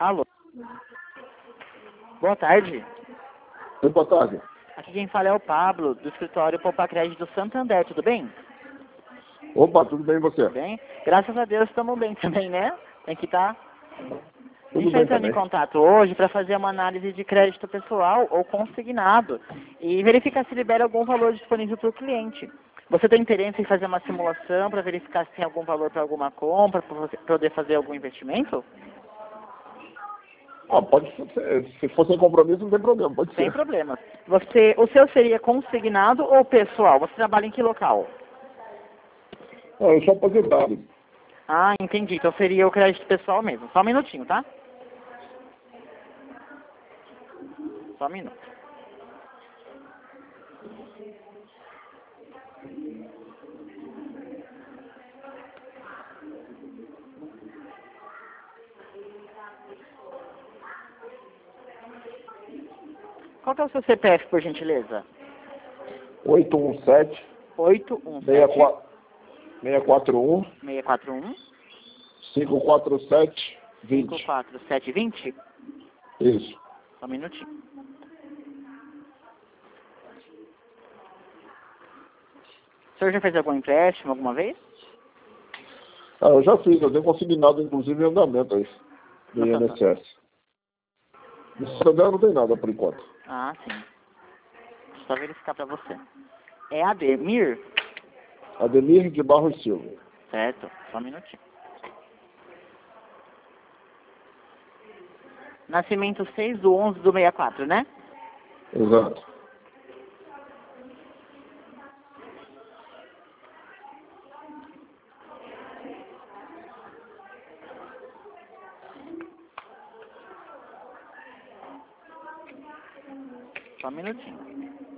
Alô? Boa tarde. Oi, boa tarde. Aqui quem fala é o Pablo, do escritório Poupa Crédito Santander, tudo bem? Opa, tudo bem e você? Tudo bem? Graças a Deus estamos bem também, né? Tem que estar. A gente Tudo está bem entrando em também. contato hoje para fazer uma análise de crédito pessoal ou consignado e verificar se libera algum valor disponível para o cliente. Você tem interesse em fazer uma simulação para verificar se tem algum valor para alguma compra, para você poder fazer algum investimento? Ah, pode ser. Se for sem compromisso, não tem problema, pode Sem ser. problema. O seu seria consignado ou pessoal? Você trabalha em que local? Ah, eu sou aposentado. Ah, entendi. Então seria o crédito pessoal mesmo. Só um minutinho, tá? Só um minuto. Qual que é o seu CPF, por gentileza? 817 817 641 641 547 20. 54720? Isso. Só um minutinho. O senhor já fez algum empréstimo alguma vez? Ah, eu já fiz, eu tenho consignado, inclusive, em andamento aí, do No Santander. INSS. No Santander não tem nada por enquanto. Ah, sim. Deixa eu só verificar pra você. É Ademir? Ademir de Barros Silva. Certo. Só um minutinho. Nascimento 6/11/64, né? Exato. Só um minutinho.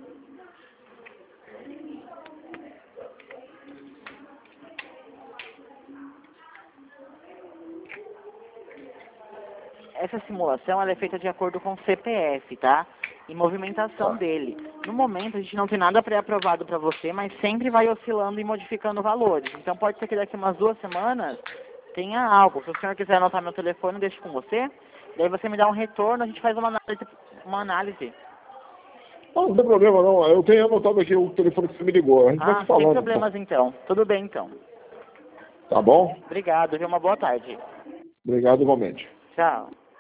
Essa simulação ela é feita de acordo com o CPF, tá? E movimentação Tá. dele. No momento a gente não tem nada pré-aprovado para você, mas sempre vai oscilando e modificando valores. Então pode ser que daqui umas 2 semanas tenha algo. Se o senhor quiser anotar meu telefone, eu deixo com você. Daí você me dá um retorno, a gente faz uma análise. Uma análise. Não tem problema não, eu tenho anotado aqui o telefone que você me ligou, a gente vai Ah, se sem falando. problemas então. Tudo bem então. Tá bom? Obrigado, viu? Uma boa tarde. Obrigado igualmente. Tchau.